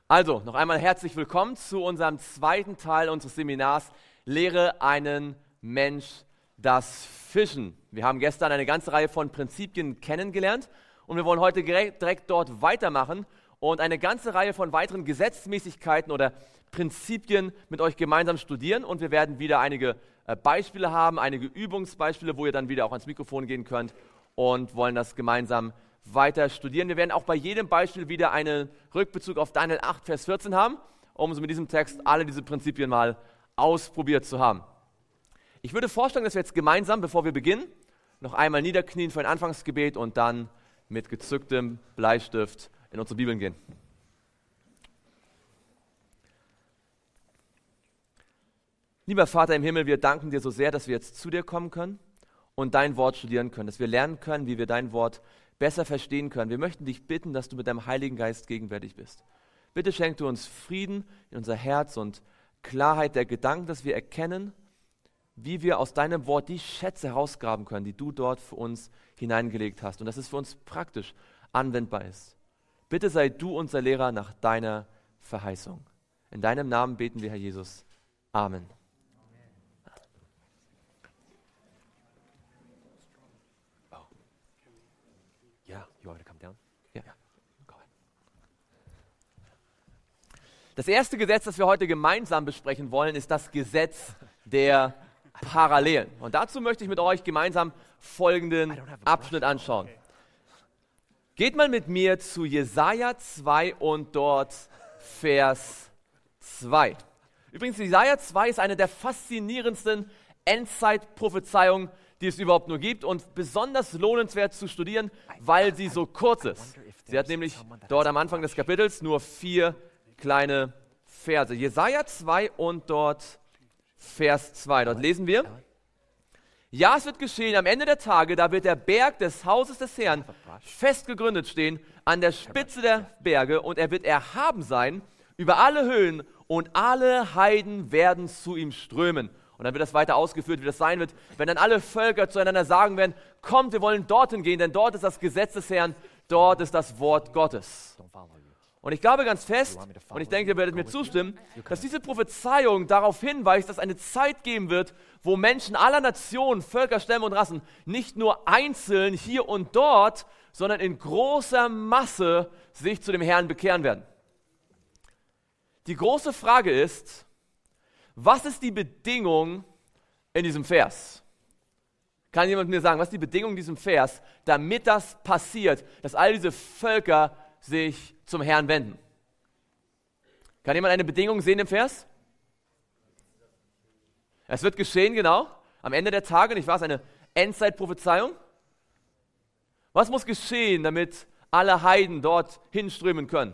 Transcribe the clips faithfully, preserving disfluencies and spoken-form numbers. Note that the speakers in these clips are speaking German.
Also, noch einmal herzlich willkommen zu unserem zweiten Teil unseres Seminars Lehre einen Mensch das Fischen. Wir haben gestern eine ganze Reihe von Prinzipien kennengelernt und wir wollen heute direkt, direkt dort weitermachen und eine ganze Reihe von weiteren Gesetzmäßigkeiten oder Prinzipien mit euch gemeinsam studieren und wir werden wieder einige äh, Beispiele haben, einige Übungsbeispiele, wo ihr dann wieder auch ans Mikrofon gehen könnt und wollen das gemeinsam weiter studieren. Wir werden auch bei jedem Beispiel wieder einen Rückbezug auf Daniel acht, Vers vierzehn haben, um so mit diesem Text alle diese Prinzipien mal ausprobiert zu haben. Ich würde vorschlagen, dass wir jetzt gemeinsam, bevor wir beginnen, noch einmal niederknien für ein Anfangsgebet und dann mit gezücktem Bleistift in unsere Bibeln gehen. Lieber Vater im Himmel, wir danken dir so sehr, dass wir jetzt zu dir kommen können und dein Wort studieren können, dass wir lernen können, wie wir dein Wort besser verstehen können. Wir möchten dich bitten, dass du mit deinem Heiligen Geist gegenwärtig bist. Bitte schenk du uns Frieden in unser Herz und Klarheit der Gedanken, dass wir erkennen, wie wir aus deinem Wort die Schätze herausgraben können, die du dort für uns hineingelegt hast und dass es für uns praktisch anwendbar ist. Bitte sei du unser Lehrer nach deiner Verheißung. In deinem Namen beten wir, Herr Jesus. Amen. Das erste Gesetz, das wir heute gemeinsam besprechen wollen, ist das Gesetz der Parallelen. Und dazu möchte ich mit euch gemeinsam folgenden Abschnitt anschauen. Geht mal mit mir zu Jesaja zwei und dort Vers zwei. Übrigens, Jesaja zwei ist eine der faszinierendsten Endzeitprophezeiungen, die es überhaupt nur gibt und besonders lohnenswert zu studieren, weil sie so kurz ist. Sie hat nämlich dort am Anfang des Kapitels nur vier kleine Verse. Jesaja zwei und dort Vers zwei. Dort lesen wir: Ja, es wird geschehen am Ende der Tage, da wird der Berg des Hauses des Herrn fest gegründet stehen an der Spitze der Berge und er wird erhaben sein über alle Höhen und alle Heiden werden zu ihm strömen. Und dann wird das weiter ausgeführt, wie das sein wird, wenn dann alle Völker zueinander sagen werden: Kommt, wir wollen dorthin gehen, denn dort ist das Gesetz des Herrn, dort ist das Wort Gottes. Und ich glaube ganz fest, und ich denke, ihr werdet mir zustimmen, dass diese Prophezeiung darauf hinweist, dass es eine Zeit geben wird, wo Menschen aller Nationen, Völker, Stämme und Rassen nicht nur einzeln hier und dort, sondern in großer Masse sich zu dem Herrn bekehren werden. Die große Frage ist, was ist die Bedingung in diesem Vers? Kann jemand mir sagen, was ist die Bedingung in diesem Vers, damit das passiert, dass all diese Völker sich zum Herrn wenden? Kann jemand eine Bedingung sehen im Vers? Es wird geschehen, genau, am Ende der Tage, nicht wahr? Es ist eine Endzeitprophezeiung. Was muss geschehen, damit alle Heiden dort hinströmen können?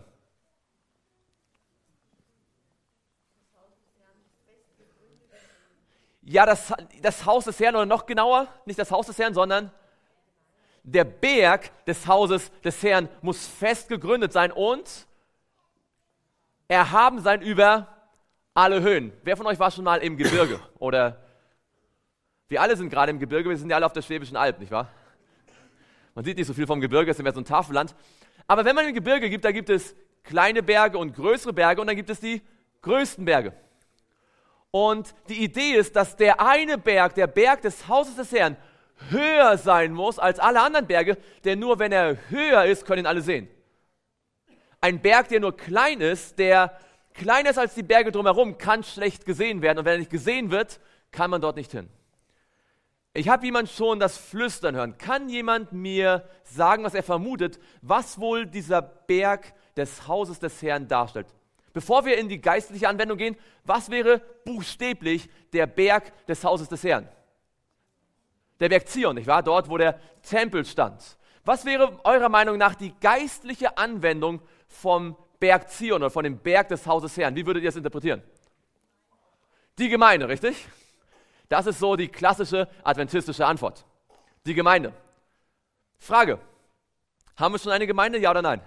Ja, das, das Haus des Herrn, oder noch genauer, nicht das Haus des Herrn, sondern der Berg des Hauses des Herrn muss fest gegründet sein und erhaben sein über alle Höhen. Wer von euch war schon mal im Gebirge? Oder wir alle sind gerade im Gebirge, wir sind ja alle auf der Schwäbischen Alb, nicht wahr? Man sieht nicht so viel vom Gebirge, es ist mehr so ein Tafelland. Aber wenn man im Gebirge gibt, da gibt es kleine Berge und größere Berge und dann gibt es die größten Berge. Und die Idee ist, dass der eine Berg, der Berg des Hauses des Herrn, höher sein muss als alle anderen Berge, denn nur wenn er höher ist, können ihn alle sehen. Ein Berg, der nur klein ist, der kleiner ist als die Berge drumherum, kann schlecht gesehen werden. Und wenn er nicht gesehen wird, kann man dort nicht hin. Ich habe jemand schon das Flüstern hören. Kann jemand mir sagen, was er vermutet, was wohl dieser Berg des Hauses des Herrn darstellt? Bevor wir in die geistliche Anwendung gehen, was wäre buchstäblich der Berg des Hauses des Herrn? Der Berg Zion, nicht wahr? Dort, wo der Tempel stand. Was wäre eurer Meinung nach die geistliche Anwendung vom Berg Zion oder von dem Berg des Hauses Herrn? Wie würdet ihr das interpretieren? Die Gemeinde, richtig? Das ist so die klassische adventistische Antwort. Die Gemeinde. Frage: Haben wir schon eine Gemeinde, ja oder nein?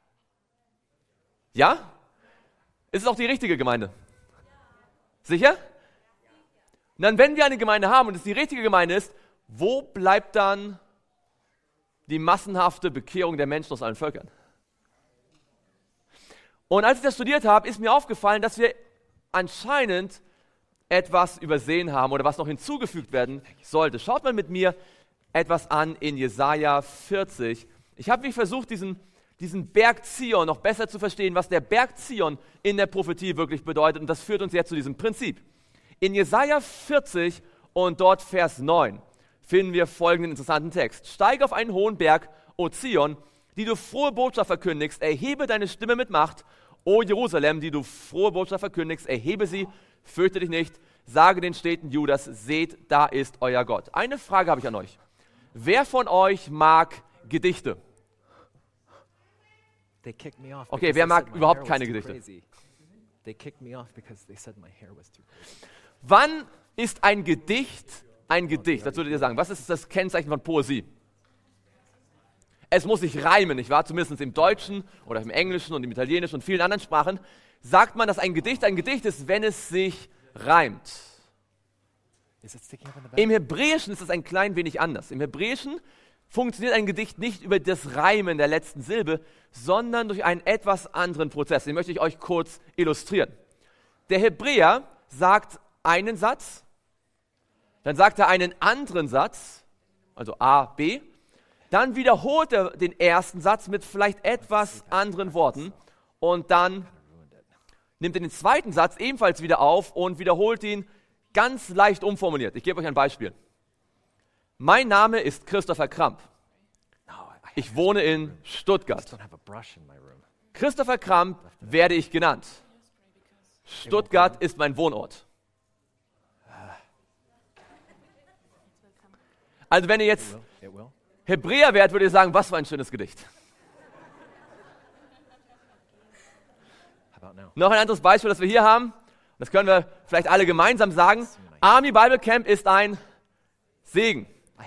Ja? Ist es auch die richtige Gemeinde? Sicher? Und dann, wenn wir eine Gemeinde haben und es die richtige Gemeinde ist, wo bleibt dann die massenhafte Bekehrung der Menschen aus allen Völkern? Und als ich das studiert habe, ist mir aufgefallen, dass wir anscheinend etwas übersehen haben oder was noch hinzugefügt werden sollte. Schaut mal mit mir etwas an in Jesaja vierzig. Ich habe mich versucht, diesen, diesen Berg Zion noch besser zu verstehen, was der Berg Zion in der Prophetie wirklich bedeutet. Und das führt uns jetzt zu diesem Prinzip. In Jesaja vierzig und dort Vers neun finden wir folgenden interessanten Text. Steige auf einen hohen Berg, O Zion, die du frohe Botschaft verkündigst, erhebe deine Stimme mit Macht, O Jerusalem, die du frohe Botschaft verkündigst, erhebe sie, fürchte dich nicht, sage den Städten Judas, seht, da ist euer Gott. Eine Frage habe ich an euch. Wer von euch mag Gedichte? Okay, wer mag überhaupt keine Gedichte? Wann ist ein Gedicht ein Gedicht? Das würdet ihr sagen. Was ist das Kennzeichen von Poesie? Es muss sich reimen, nicht wahr? Zumindest im Deutschen oder im Englischen und im Italienischen und vielen anderen Sprachen sagt man, dass ein Gedicht ein Gedicht ist, wenn es sich reimt. Im Hebräischen ist es ein klein wenig anders. Im Hebräischen funktioniert ein Gedicht nicht über das Reimen der letzten Silbe, sondern durch einen etwas anderen Prozess. Den möchte ich euch kurz illustrieren. Der Hebräer sagt einen Satz, dann sagt er einen anderen Satz, also A, B, dann wiederholt er den ersten Satz mit vielleicht etwas anderen Worten und dann nimmt er den zweiten Satz ebenfalls wieder auf und wiederholt ihn ganz leicht umformuliert. Ich gebe euch ein Beispiel. Mein Name ist Christopher Kramp. Ich wohne in Stuttgart. Christopher Kramp werde ich genannt. Stuttgart ist mein Wohnort. Also wenn ihr jetzt Hebräer wärt, würdet ihr sagen, was für ein schönes Gedicht. Noch ein anderes Beispiel, das wir hier haben. Das können wir vielleicht alle gemeinsam sagen. Army Bible Camp ist ein Segen.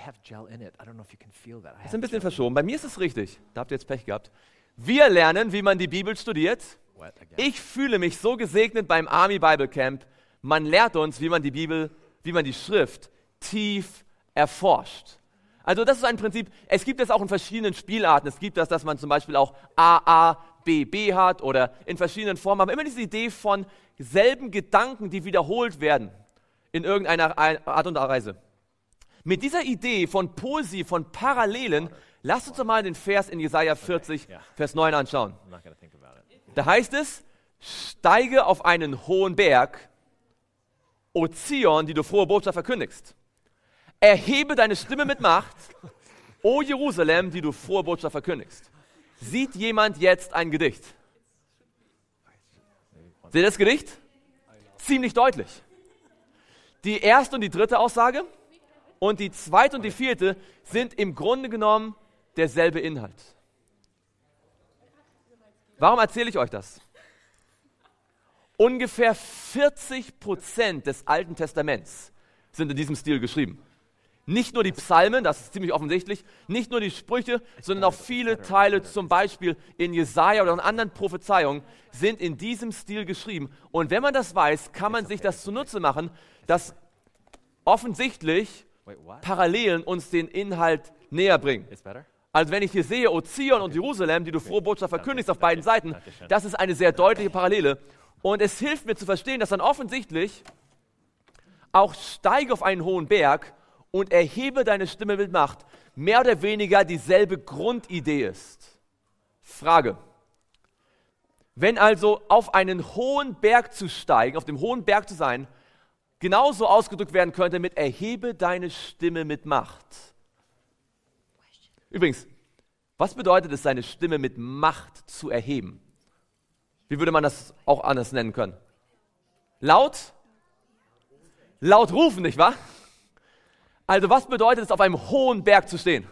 Ist ein bisschen verschoben. Bei mir ist es richtig. Da habt ihr jetzt Pech gehabt. Wir lernen, wie man die Bibel studiert. Ich fühle mich so gesegnet beim Army Bible Camp. Man lehrt uns, wie man die Bibel, wie man die Schrift tief erforscht. Also das ist ein Prinzip, es gibt es auch in verschiedenen Spielarten. Es gibt das, dass man zum Beispiel auch A A, B B hat oder in verschiedenen Formen. Aber immer diese Idee von selben Gedanken, die wiederholt werden in irgendeiner Art und Weise. Mit dieser Idee von Poesie, von Parallelen, lasst uns doch mal den Vers in Jesaja vierzig, Vers neun anschauen. Da heißt es, steige auf einen hohen Berg, O Zion, die du frohe Botschaft verkündigst. Erhebe deine Stimme mit Macht, O Jerusalem, die du frohe Botschaft verkündigst. Sieht jemand jetzt ein Gedicht? Seht ihr das Gedicht? Ziemlich deutlich. Die erste und die dritte Aussage und die zweite und die vierte sind im Grunde genommen derselbe Inhalt. Warum erzähle ich euch das? Ungefähr vierzig Prozent des Alten Testaments sind in diesem Stil geschrieben. Nicht nur die Psalmen, das ist ziemlich offensichtlich, nicht nur die Sprüche, sondern auch viele Teile, zum Beispiel in Jesaja oder in anderen Prophezeiungen, sind in diesem Stil geschrieben. Und wenn man das weiß, kann man sich das zunutze machen, dass offensichtlich Parallelen uns den Inhalt näher bringen. Also wenn ich hier sehe, O Zion und Jerusalem, die du frohe Botschaft verkündigst auf beiden Seiten, das ist eine sehr deutliche Parallele. Und es hilft mir zu verstehen, dass dann offensichtlich auch steige auf einen hohen Berg und erhebe deine Stimme mit Macht, mehr oder weniger dieselbe Grundidee ist. Frage. Wenn also auf einen hohen Berg zu steigen, auf dem hohen Berg zu sein, genauso ausgedrückt werden könnte mit erhebe deine Stimme mit Macht. Übrigens, was bedeutet es, seine Stimme mit Macht zu erheben? Wie würde man das auch anders nennen können? Laut? Laut rufen, nicht wahr? Also was bedeutet es, auf einem hohen Berg zu stehen?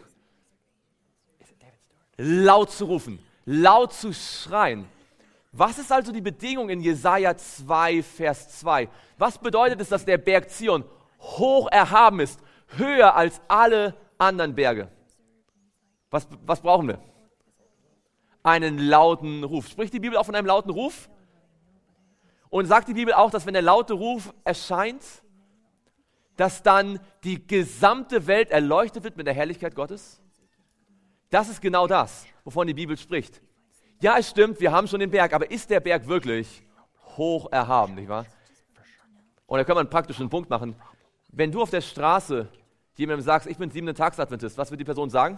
Laut zu rufen, laut zu schreien. Was ist also die Bedingung in Jesaja zwei, Vers zwei? Was bedeutet es, dass der Berg Zion hoch erhaben ist, höher als alle anderen Berge? Was, was brauchen wir? Einen lauten Ruf. Spricht die Bibel auch von einem lauten Ruf? Und sagt die Bibel auch, dass wenn der laute Ruf erscheint, dass dann die gesamte Welt erleuchtet wird mit der Herrlichkeit Gottes? Das ist genau das, wovon die Bibel spricht. Ja, es stimmt, wir haben schon den Berg, aber ist der Berg wirklich hoch erhaben, nicht wahr? Und da kann man einen praktischen Punkt machen. Wenn du auf der Straße jemandem sagst, ich bin siebenten Tags-Adventist, was wird die Person sagen?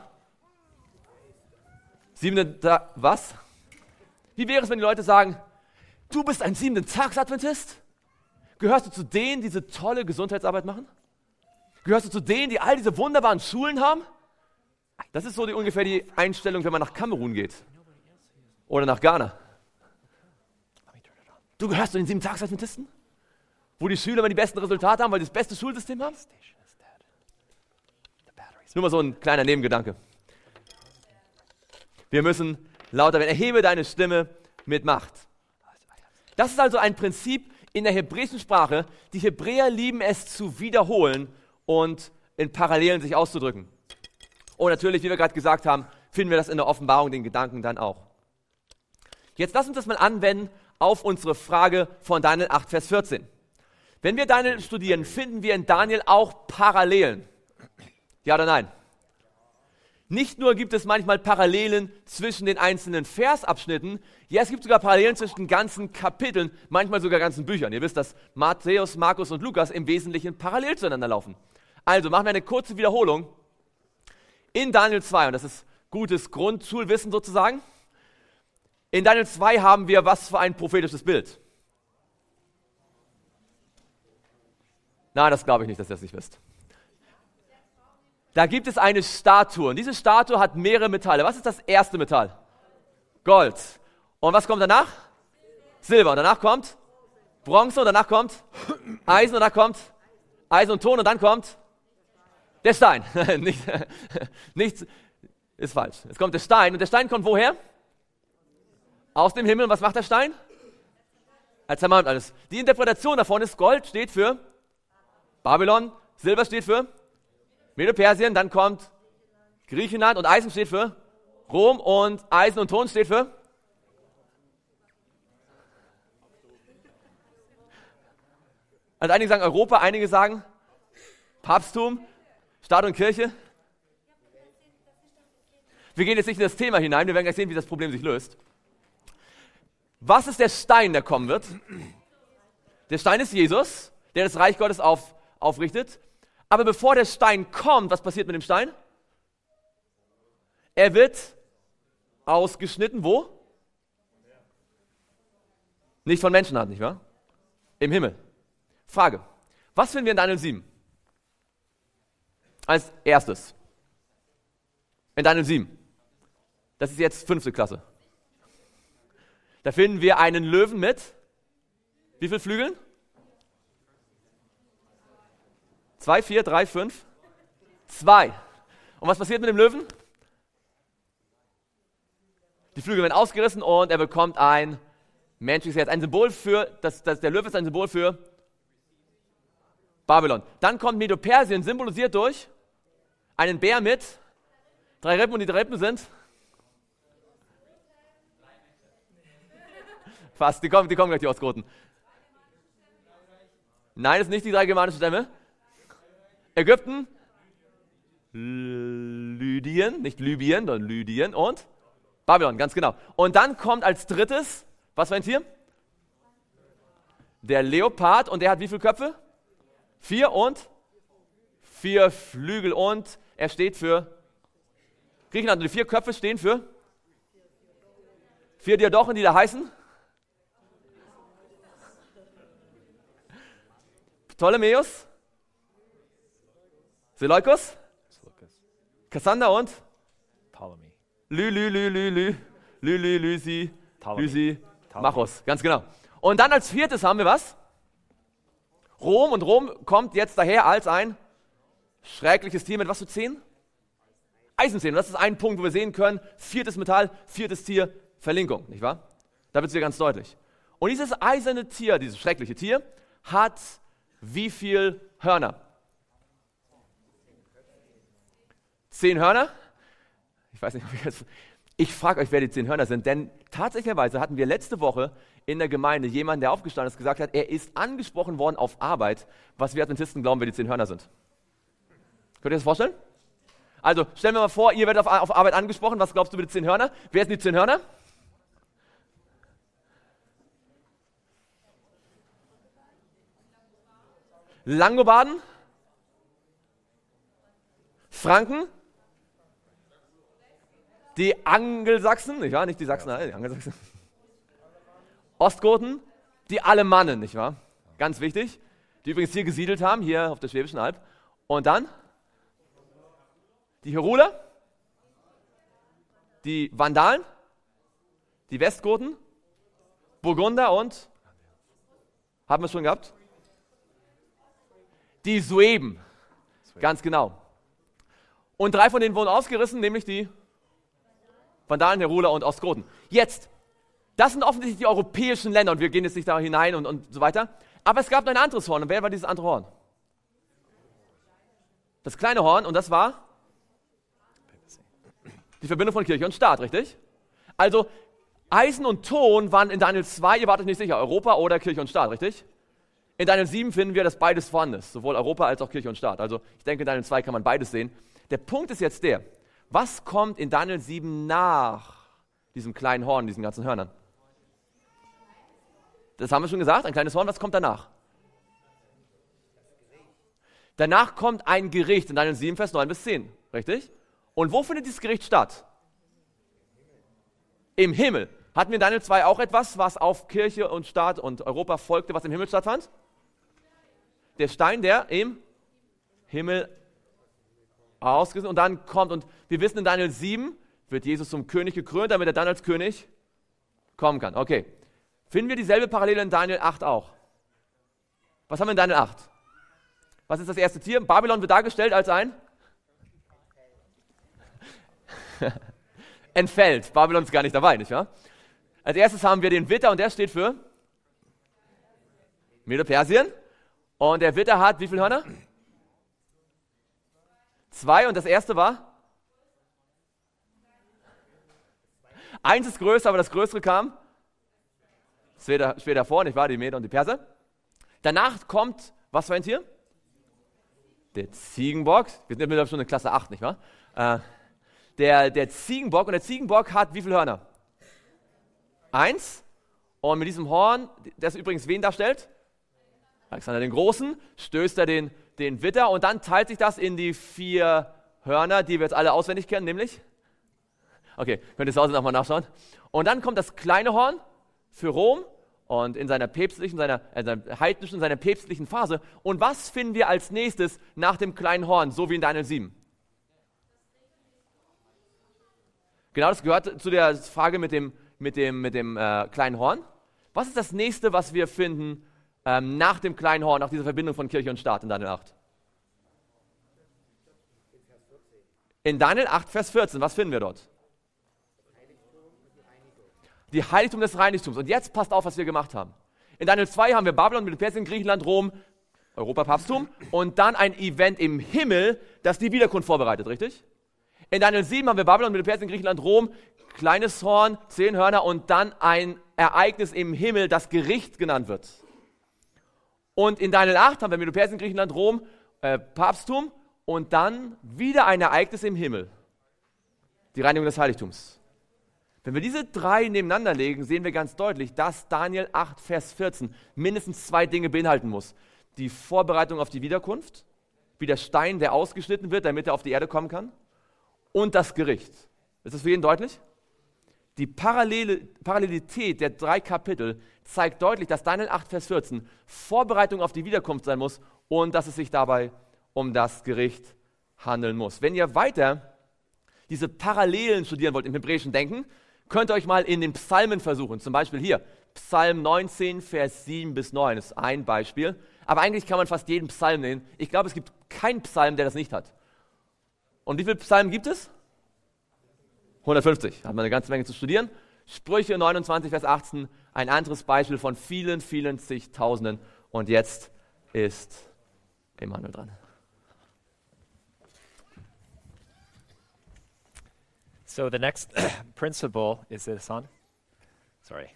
Siebenten Tag, was? Wie wäre es, wenn die Leute sagen, du bist ein siebenten Tags-Adventist? Gehörst du zu denen, die diese tolle Gesundheitsarbeit machen? Gehörst du zu denen, die all diese wunderbaren Schulen haben? Das ist so die, ungefähr die Einstellung, wenn man nach Kamerun geht. Oder nach Ghana. Du gehörst zu den siebenten Tags-Adventisten? Wo die Schüler immer die besten Resultate haben, weil sie das beste Schulsystem haben? Nur mal so ein kleiner Nebengedanke. Wir müssen lauter werden. Erhebe deine Stimme mit Macht. Das ist also ein Prinzip in der hebräischen Sprache. Die Hebräer lieben es zu wiederholen und in Parallelen sich auszudrücken. Und natürlich, wie wir gerade gesagt haben, finden wir das in der Offenbarung, den Gedanken dann auch. Jetzt lass uns das mal anwenden auf unsere Frage von Daniel acht, Vers vierzehn. Wenn wir Daniel studieren, finden wir in Daniel auch Parallelen. Ja oder nein? Nicht nur gibt es manchmal Parallelen zwischen den einzelnen Versabschnitten, ja, es gibt sogar Parallelen zwischen ganzen Kapiteln, manchmal sogar ganzen Büchern. Ihr wisst, dass Matthäus, Markus und Lukas im Wesentlichen parallel zueinander laufen. Also machen wir eine kurze Wiederholung in Daniel zwei, und das ist gutes Grundschulwissen sozusagen. In Daniel zwei haben wir was für ein prophetisches Bild? Nein, das glaube ich nicht, dass ihr das nicht wisst. Da gibt es eine Statue und diese Statue hat mehrere Metalle. Was ist das erste Metall? Gold. Und was kommt danach? Silber. Und danach kommt Bronze und danach kommt Eisen und danach kommt Eisen und Ton und dann kommt der Stein. Nicht, nichts ist falsch. Es kommt der Stein und der Stein kommt woher? Aus dem Himmel. Und was macht der Stein? Er zermalmt alles. Die Interpretation davon ist, Gold steht für Babylon, Silber steht für Medo-Persien, dann kommt Griechenland und Eisen steht für Rom und Eisen und Ton steht für also einige sagen Europa, einige sagen Papsttum, Staat und Kirche. Wir gehen jetzt nicht in das Thema hinein, wir werden gleich sehen, wie das Problem sich löst. Was ist der Stein, der kommen wird? Der Stein ist Jesus, der das Reich Gottes auf, aufrichtet. Aber bevor der Stein kommt, was passiert mit dem Stein? Er wird ausgeschnitten, wo? Nicht von Menschenhand, nicht wahr? Im Himmel. Frage, was finden wir in Daniel sieben? Als erstes. In Daniel sieben. Das ist jetzt fünfte Klasse. Da finden wir einen Löwen mit, wie viele Flügeln? Zwei, vier, drei, fünf, zwei. Und was passiert mit dem Löwen? Die Flügel werden ausgerissen und er bekommt ein menschliches Herz. Ein Symbol für, das, das, der Löwe ist ein Symbol für Babylon. Dann kommt Medo-Persien, symbolisiert durch einen Bär mit drei Rippen und die drei Rippen sind fast, die kommen, die kommen gleich, die Ostgoten. Nein, das sind nicht die drei germanischen Stämme. Ägypten, Lydien, nicht Libyen, sondern Lydien und Babylon, ganz genau. Und dann kommt als drittes, was für ein Tier? Der Leopard, und der hat wie viele Köpfe? Vier und vier Flügel, und er steht für Griechenland. Und die vier Köpfe stehen für vier Diadochen, die da heißen Ptolemäus, Seleukus, Kassander und Ptolemy. Lü, Lü, Lü, Lü, Lü, Lü, Lü, Lysi, Ptolemy. Lysi, Ptolemy. Machos, ganz genau. Und dann als viertes haben wir was? Rom, und Rom kommt jetzt daher als ein schreckliches Tier mit was für Zehen? Eisenzähnen. Und das ist ein Punkt, wo wir sehen können, viertes Metall, viertes Tier, Verlinkung, nicht wahr? Da wird es hier ganz deutlich. Und dieses eiserne Tier, dieses schreckliche Tier, hat wie viel Hörner? Zehn Hörner? Ich weiß nicht, ob ich jetzt... Ich frage euch, wer die zehn Hörner sind, denn tatsächlicherweise hatten wir letzte Woche in der Gemeinde jemanden, der aufgestanden ist und gesagt hat, er ist angesprochen worden auf Arbeit, was wir Adventisten glauben, wer die zehn Hörner sind. Könnt ihr das vorstellen? Also, stellen wir mal vor, ihr werdet auf, auf Arbeit angesprochen, was glaubst du mit den zehn Hörner? Wer sind die zehn Hörner? Langobarden, Franken, die Angelsachsen, nicht wahr? Nicht die Sachsen, nein, die Angelsachsen. Ostgoten, die Alemannen, nicht wahr? Ganz wichtig, die übrigens hier gesiedelt haben, hier auf der Schwäbischen Alb. Und dann die Heruler, die Vandalen, die Westgoten, Burgunder und, haben wir schon gehabt? Die Sueben, ganz genau. Und drei von denen wurden ausgerissen, nämlich die Vandalen, Heruler und Ostgoten. Jetzt, das sind offensichtlich die europäischen Länder und wir gehen jetzt nicht da hinein und, und so weiter. Aber es gab noch ein anderes Horn. Und wer war dieses andere Horn? Das kleine Horn, und das war die Verbindung von Kirche und Staat, richtig? Also Eisen und Ton waren in Daniel zwei, ihr wart euch nicht sicher, Europa oder Kirche und Staat, richtig? In Daniel sieben finden wir, dass beides vorhanden ist, sowohl Europa als auch Kirche und Staat. Also ich denke, in Daniel zwei kann man beides sehen. Der Punkt ist jetzt der, was kommt in Daniel sieben nach diesem kleinen Horn, diesen ganzen Hörnern? Das haben wir schon gesagt, ein kleines Horn, was kommt danach? Danach kommt ein Gericht in Daniel sieben, Vers neun bis zehn, richtig? Und wo findet dieses Gericht statt? Im Himmel. Hatten wir in Daniel zwei auch etwas, was auf Kirche und Staat und Europa folgte, was im Himmel stattfand? Der Stein, der im Himmel ausgesetzt und dann kommt, und wir wissen, in Daniel sieben wird Jesus zum König gekrönt, damit er dann als König kommen kann. Okay. Finden wir dieselbe Parallele in Daniel acht auch? Was haben wir in Daniel acht? Was ist das erste Tier? Babylon wird dargestellt als ein entfällt. Babylon ist gar nicht dabei, nicht wahr? Als erstes haben wir den Widder und der steht für Medo-Persien. Und der Widder hat wie viele Hörner? Zwei, und das erste war? Eins ist größer, aber das größere kam später, später vor, nicht wahr? Die Meder und die Perser. Danach kommt, was für ein Tier? Der Ziegenbock. Wir sind jetzt schon in Klasse acht, nicht wahr? Äh, der, der Ziegenbock, und der Ziegenbock hat wie viele Hörner? Eins. Und mit diesem Horn, das übrigens wen darstellt? Alexander den Großen, stößt er den, den Widder und dann teilt sich das in die vier Hörner, die wir jetzt alle auswendig kennen, nämlich? Okay, könnt ihr zu Hause nochmal nachschauen. Und dann kommt das kleine Horn für Rom und in seiner päpstlichen, seiner, äh, seiner heidnischen, seiner päpstlichen Phase. Und was finden wir als nächstes nach dem kleinen Horn, so wie in Daniel sieben? Genau, das gehört zu der Frage mit dem, mit dem, mit dem äh, kleinen Horn. Was ist das nächste, was wir finden ähm, nach dem kleinen Horn, nach dieser Verbindung von Kirche und Staat in Daniel acht? In Daniel acht, Vers vierzehn, was finden wir dort? Die Heiligtum des Reinigtums. Und jetzt passt auf, was wir gemacht haben. In Daniel zwei haben wir Babylon, Medo-Persien, Griechenland, Rom, Europa, Papsttum und dann ein Event im Himmel, das die Wiederkunft vorbereitet, richtig? In Daniel sieben haben wir Babylon, Medo-Persien, Griechenland, Rom, kleines Horn, zehn Hörner und dann ein Ereignis im Himmel, das Gericht genannt wird. Und in Daniel acht haben wir Medo-Persien, Griechenland, Rom, äh, Papsttum und dann wieder ein Ereignis im Himmel. Die Reinigung des Heiligtums. Wenn wir diese drei nebeneinander legen, sehen wir ganz deutlich, dass Daniel acht, Vers vierzehn mindestens zwei Dinge beinhalten muss. Die Vorbereitung auf die Wiederkunft, wie der Stein, der ausgeschnitten wird, damit er auf die Erde kommen kann, und das Gericht. Ist das für jeden deutlich? Die Parallele, Parallelität der drei Kapitel zeigt deutlich, dass Daniel acht, Vers vierzehn Vorbereitung auf die Wiederkunft sein muss und dass es sich dabei um das Gericht handeln muss. Wenn ihr weiter diese Parallelen studieren wollt im hebräischen Denken, könnt ihr euch mal in den Psalmen versuchen. Zum Beispiel hier, Psalm neunzehn, Vers sieben bis neun ist ein Beispiel. Aber eigentlich kann man fast jeden Psalm nehmen. Ich glaube, es gibt keinen Psalm, der das nicht hat. Und wie viele Psalmen gibt es? hundertfünfzig. Da hat man eine ganze Menge zu studieren. Sprüche neunundzwanzig, Vers achtzehn, ein anderes Beispiel von vielen, vielen zigtausenden. Und jetzt ist Emanuel dran. So the next principle, is this on? Sorry.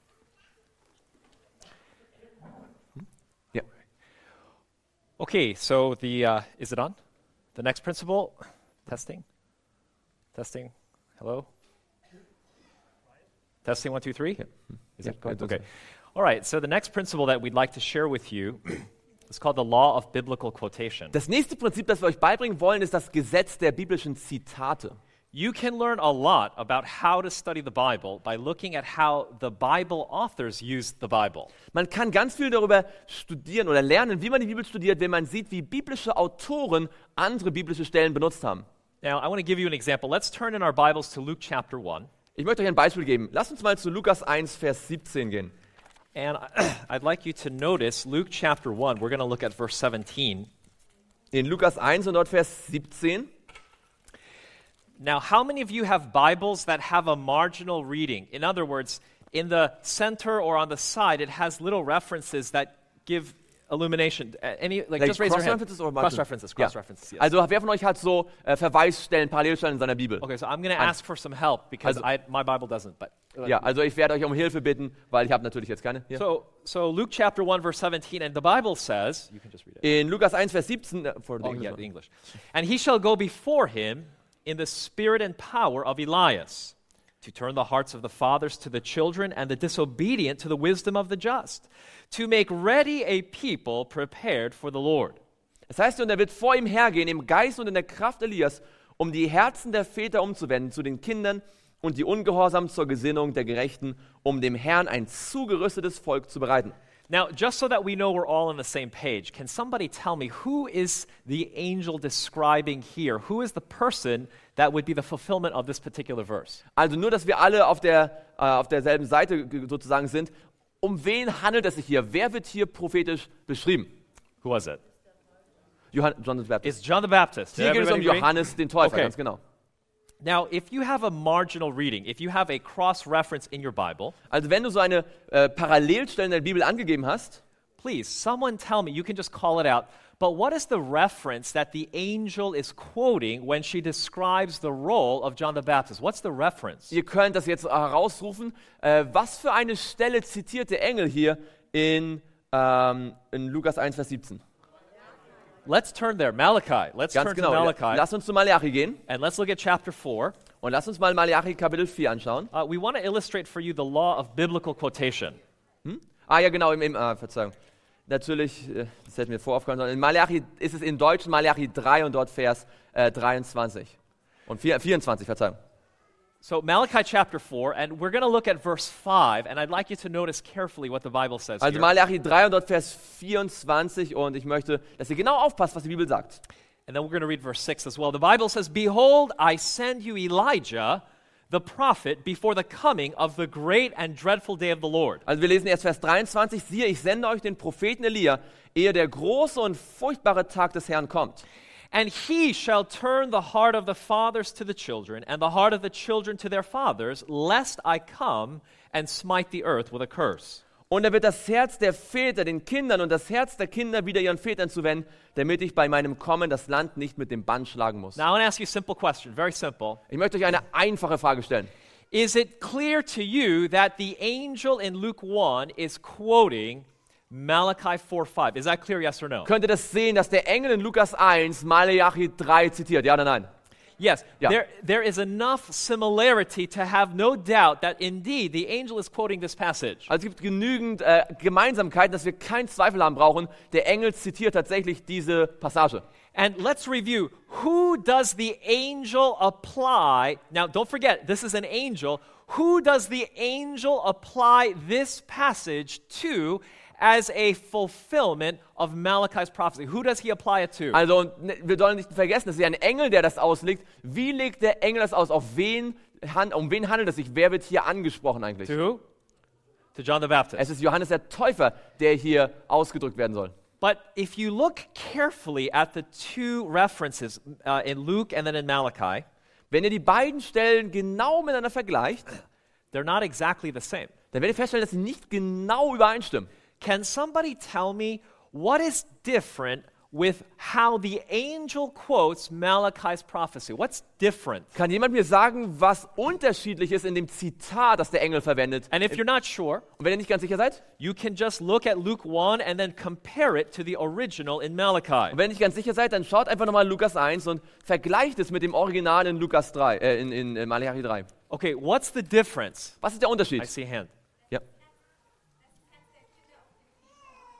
Yeah. Okay, so the, uh, is it on? The next principle, testing, testing, hello? Testing, one, two, three? Yeah. Is Yeah, it good? good. Okay. All right, so the next principle that we'd like to share with you It's called the law of biblical quotation. Das nächste Prinzip, das wir euch beibringen wollen, ist das Gesetz der biblischen Zitate. You can learn a lot about how to study the Bible by looking at how the Bible authors used the Bible. Man kann ganz viel darüber studieren oder lernen, wie man die Bibel studiert, wenn man sieht, wie biblische Autoren andere biblische Stellen benutzt haben. Now, I want to give you an example. Let's turn in our Bibles to Luke chapter one. Ich möchte euch ein Beispiel geben. Lasst uns mal zu Lukas eins, Vers siebzehn gehen. And I'd like you to notice Luke chapter one. We're going to look at verse seventeen. In Lukas eins und dort Vers siebzehn. Now, how many of you have Bibles that have a marginal reading? In other words, in the center or on the side, it has little references that give illumination. Uh, Any, like, Like just raise your hand. cross-references or margin? Cross-references, Ja. cross-references, yes. Also wer von euch hat so äh, Verweisstellen, Parallelstellen in seiner Bibel? Okay, so I'm going to Ein- ask for some help because Also- I, my Bible doesn't. But Ja, also ich werde euch um Hilfe bitten, weil ich habe natürlich jetzt keine. Hier. so, so Luke chapter one, verse seventeen, and the Bible says, you can just read it. In Lukas eins, Vers siebzehn, äh, for the Oh, English yeah, one. the English. And he shall go before him in the spirit and power of Elias, to turn the hearts of the fathers to the children and the disobedient to the wisdom of the just, to make ready a people prepared for the Lord. Das heißt, und er wird vor ihm hergehen, im Geist und in der Kraft Elias, um die Herzen der Väter umzuwenden zu den Kindern und die Ungehorsam zur Gesinnung der Gerechten, um dem Herrn ein zugerüstetes Volk zu bereiten. Now, just so that we know we're all on the same page, can somebody tell me who is the angel describing here? Who is the person that would be the fulfillment of this particular verse? Also nur, dass wir alle auf, der, äh, auf derselben Seite g- sozusagen sind. Um wen handelt es sich hier? Wer wird hier prophetisch beschrieben? Who was it? Johann, John the Baptist. It's John the Baptist. Did Hier geht es um everybody agree? Johannes den Täufer, Okay. ganz genau. Now, if you have a marginal reading, if you have a cross-reference in your Bible, Also wenn du so eine äh, Parallelstelle in der Bibel angegeben hast, please, someone tell me, you can just call it out, but what is the reference that the angel is quoting when she describes the role of John the Baptist? What's the reference? ihr könnt das jetzt herausrufen, äh, was für eine Stelle zitiert der Engel hier in, ähm, in Lukas eins, Vers siebzehn? Let's turn there. Malachi. Let's Ganz turn genau. to Malachi. Lass uns zu Malachi gehen And let's look at chapter four. und lass uns mal Malachi Kapitel vier anschauen. Uh, we want to illustrate for you the law of biblical quotation. Ah ja, genau, im, im ah, Verzeihung. Natürlich, äh, das hätten wir voraufkommen sollen. In Malachi ist es in Deutsch Malachi drei und dort Vers äh, dreiundzwanzig und vier, vierundzwanzig, Verzeihung. So Malachi chapter four, and we're going to look at verse five, and I'd like you to notice carefully what the Bible says Also here. Malachi drei und dort Vers vierundzwanzig und ich möchte, dass ihr genau aufpasst, was die Bibel sagt. And then we're going to read verse six as well. The Bible says, "Behold, I send you Elijah, the prophet, before the coming of the great and dreadful day of the Lord." Also wir lesen erst Vers dreiundzwanzig, siehe, ich sende euch den Propheten Elia, ehe der große und furchtbare Tag des Herrn kommt. And he shall turn the heart of the fathers to the children, and the heart of the children to their fathers, lest I come and smite the earth with a curse. Und er wird das Herz der Väter den Kindern und das Herz der Kinder wieder ihren Vätern zuwenden, damit ich bei meinem Kommen das Land nicht mit dem Bann schlagen muss. Now I want to ask you a simple question, very simple. Ich möchte euch eine einfache Frage stellen. Is it clear to you that the angel in Luke one is quoting Malachi four five? Is that clear, yes or no? Könnt ihr das sehen, dass der Engel in Lukas eins Malachi drei zitiert? Ja oder nein? Yes, Ja. there, there is enough similarity to have no doubt that indeed the angel is quoting this passage. Also es gibt genügend äh, Gemeinsamkeiten, dass wir keinen Zweifel haben brauchen. Der Engel zitiert tatsächlich diese Passage. And let's review. Who does the angel apply? Now, don't forget, this is an angel. Who does the angel apply this passage to as a fulfillment of Malachi's prophecy? Who does he apply it to? Also und ne, wir sollen nicht vergessen, das ist ja ein Engel, der das auslegt. Wie legt der Engel das aus? Auf wen, han- um wen handelt es sich? Wer wird hier angesprochen eigentlich? To who? To John the Baptist. Es ist Johannes der Täufer, der hier ausgedrückt werden soll. But if you look carefully at the two references uh, in Luke and then in Malachi, Wenn ihr die beiden Stellen genau miteinander vergleicht, they're not exactly the same. dann werdet ihr feststellen, dass sie nicht genau übereinstimmen. Can somebody tell me what is different with how the angel quotes Malachi's prophecy? What's different? Kann jemand mir sagen, was unterschiedlich ist in dem Zitat, das der Engel verwendet? And if you're not sure, Und wenn ihr nicht ganz sicher seid? you can just look at Luke one and then compare it to the original in Malachi. Und wenn ihr nicht ganz sicher seid, dann schaut einfach nochmal Lukas eins und vergleicht es mit dem Original in Lukas drei, äh, in, in, in Malachi drei. Okay, what's the difference? Was ist der I Unterschied? see a hand. Ja.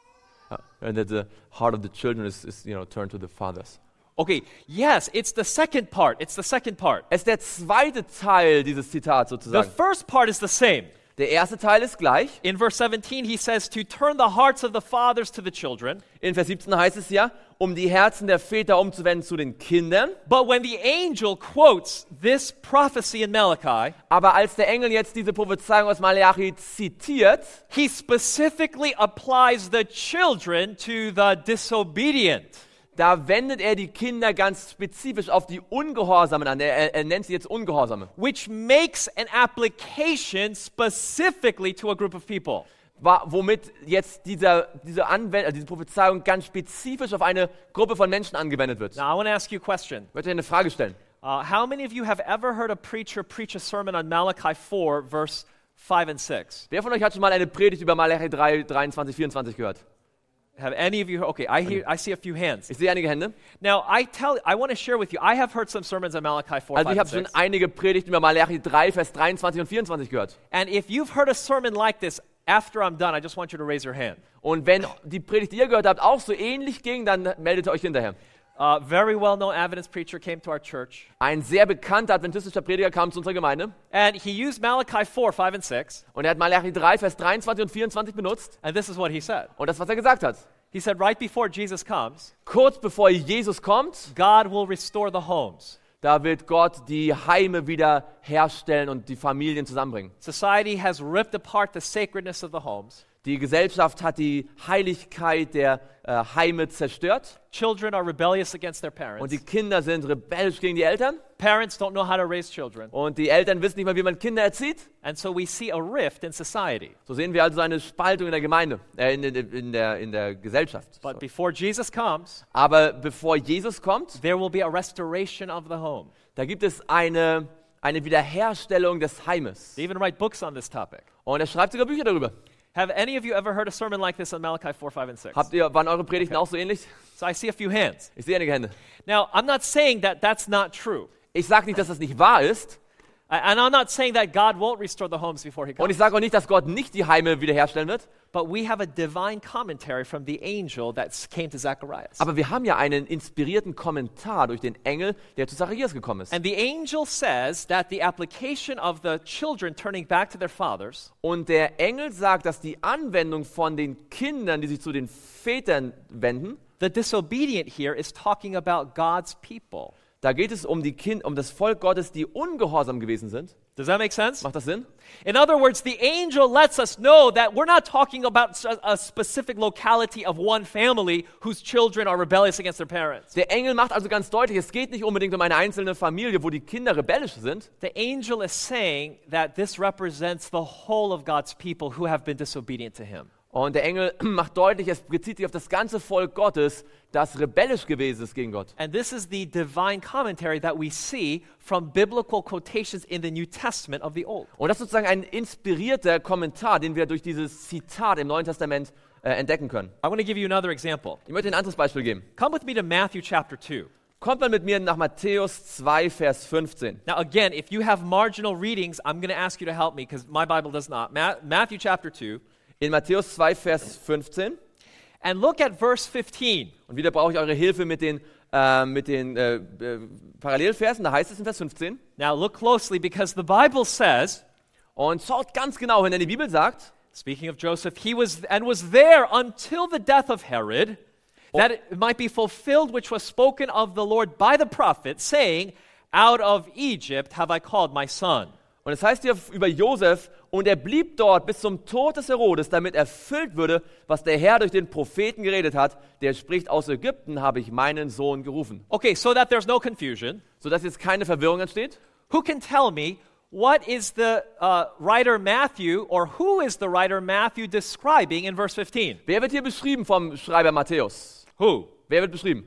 And that the heart of the children is, is you know, turned to the fathers. Okay, yes, it's the second part. It's the second part. Es ist der zweite Teil dieses Zitats The sozusagen. first part is the same. Der erste Teil ist gleich. In verse seventeen, he says to turn the hearts of the fathers to the children. In Vers siebzehn heißt es ja, um die Herzen der Väter umzuwenden zu den Kindern. But when the angel quotes this prophecy in Malachi, Aber als der Engel jetzt diese Prophezeiung aus Malachi zitiert, he specifically applies the children to the disobedient. da wendet er die Kinder ganz spezifisch auf die Ungehorsamen an. Er, er nennt sie jetzt Ungehorsame. Which makes an application specifically to a group of people. Wa- Womit jetzt dieser, diese, Anwend äh, diese Prophezeiung ganz spezifisch auf eine Gruppe von Menschen angewendet wird. Now, I want to ask you a question. Ich möchte eine Frage stellen. Uh, how many of you have ever heard a preacher preach a sermon on Malachi four, verse five and six? Wer von euch hat schon mal eine Predigt über Malachi drei, dreiundzwanzig, vierundzwanzig gehört? Have any of you? Okay, I hear. I see a few hands. Ich sehe einige Hände. Now, I tell. I want to share with you. I have heard some sermons on Malachi four, Also five, ich habe and schon six. einige Predigten über Malachi drei, Vers dreiundzwanzig und vierundzwanzig gehört. And if you've heard a sermon like this, after I'm done, I just want you to raise your hand. Und wenn die Predigt, die ihr gehört habt, auch so ähnlich ging, dann meldet euch hinterher. Uh, very well-known Adventist preacher came to our church, Ein sehr bekannter adventistischer Prediger kam zu unserer Gemeinde and he used Malachi four, five, and six. und er hat Malachi drei, Vers dreiundzwanzig und vierundzwanzig benutzt. And this is what he said. Und das, was er gesagt hat. He said, right before Jesus comes, Kurz bevor Jesus kommt, God will restore the homes. da wird Gott die Heime wieder herstellen und die Familien zusammenbringen. Society has ripped apart the sacredness of the homes. Die Gesellschaft hat die Heiligkeit der äh, Heime zerstört Children are rebellious against their und parents. die Kinder sind rebellisch gegen die Eltern Parents don't know how to raise children. und die Eltern wissen nicht mehr, wie man Kinder erzieht. And so we see a rift in society. So sehen wir also eine Spaltung in der Gemeinde, äh, in, in, in, der, in der Gesellschaft. But before Jesus comes, Aber bevor Jesus kommt, there will be a restoration of the home. da gibt es eine, eine Wiederherstellung des Heimes. They even write books on this topic. Und er schreibt sogar Bücher darüber. Have any of you ever heard a sermon like this on Malachi four, five, and six? Habt ihr, waren eure Predigten auch so ähnlich? So I see a few hands. Ich sehe einige Hände. Now, I'm not saying that that's not true. Ich sage nicht, dass das nicht wahr ist. I- And I'm not saying that God won't restore the homes before he Und comes. ich sage auch nicht, dass Gott nicht die Heime wiederherstellen wird. But we have a divine commentary from the angel that s- came to Zacharias. Aber wir haben ja einen inspirierten Kommentar durch den Engel, der zu Zacharias gekommen ist. And the angel says that the application of the children turning back to their fathers Und der Engel sagt, dass die Anwendung von den Kindern, die sich zu den Vätern wenden, the disobedient here is talking about God's people. da geht es um, die kind, um das Volk Gottes, die ungehorsam gewesen sind. Does that make sense? Macht das Sinn? In other words, the angel lets us know that we're not talking about s- a specific locality of one family whose children are rebellious against their parents. Der Engel macht also ganz deutlich, es geht nicht unbedingt um eine einzelne Familie, wo die Kinder rebellisch sind. The angel is saying that this represents the whole of God's people who have been disobedient to him. Und der Engel macht deutlich, es bezieht sich auf das ganze Volk Gottes, das rebellisch gewesen ist gegen Gott. And this is the divine commentary that we see from biblical quotations in the New Testament of the Old. Und das ist sozusagen ein inspirierter Kommentar, den wir durch dieses Zitat im Neuen Testament äh, entdecken können. I want to give you another example. Ich möchte ein anderes Beispiel geben. Come with me to Matthew chapter two. Kommt mal mit mir nach Matthäus zwei, Vers fünfzehn. Now, again, if you have marginal readings, I'm going to ask you to help me because my Bible does not. Ma- Matthew chapter two. In Matthäus zwei, Vers fünfzehn. And look at verse fifteen. Und wieder brauche ich eure Hilfe mit den, äh, mit den äh, äh, Parallelversen. Da heißt es in Vers fünfzehn. Now, look closely because the Bible says, Und schaut ganz genau hin, denn die Bibel sagt, speaking of Joseph, he was and was there until the death of Herod, that it might be fulfilled which was spoken of the Lord by the prophet, saying, out of Egypt have I called my son. und es heißt hier über Josef, und er blieb dort bis zum Tod des Herodes, damit erfüllt würde, was der Herr durch den Propheten geredet hat, der spricht, aus Ägypten habe ich meinen Sohn gerufen. Okay, so that there's no confusion, Sodass jetzt keine Verwirrung entsteht. who can tell me what is the uh, writer Matthew, or who is the writer Matthew describing in verse fifteen? Wer wird hier beschrieben vom Schreiber Matthäus? Who? Wer wird beschrieben?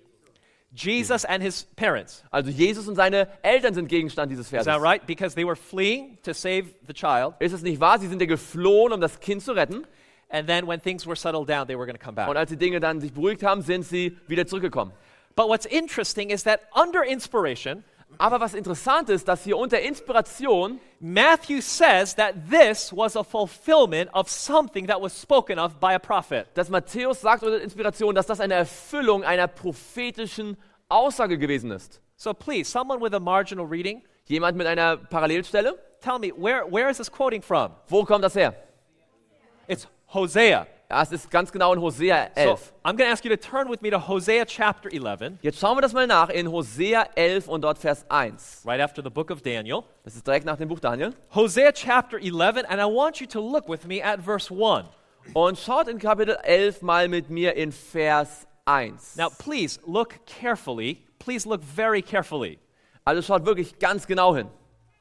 Jesus and his parents. Also Jesus und seine Eltern sind Gegenstand dieses Is Verses. that right? Because they were fleeing to save the child, Ist es nicht wahr? Sie sind ja geflohen, um das Kind zu retten. and then when things were settled down, they were going to come back. Und als die Dinge dann sich beruhigt haben, sind sie wieder zurückgekommen. But what's interesting is that under inspiration, Aber was interessant ist, dass hier unter Inspiration Matthew says that this was a fulfillment of something that was spoken of by a prophet. dass Matthäus sagt unter Inspiration, dass das eine Erfüllung einer prophetischen Aussage gewesen ist. So please, someone with a marginal reading, Jemand mit einer Parallelstelle? tell me, where, where is this quoting from? Wo kommt das her? It's Hosea. Ja, es ist ganz genau in Hosea So elf. I'm going to ask you to turn with me to Hosea chapter eleven, Jetzt schauen wir das mal nach in Hosea elf und dort Vers eins. right after the book of Daniel. Das ist direkt nach dem Buch Daniel. Hosea chapter eleven, and I want you to look with me at verse one. Und schaut in Kapitel elf mal mit mir in Vers eins. Now, please look carefully. Please look very carefully. Also schaut wirklich ganz genau hin.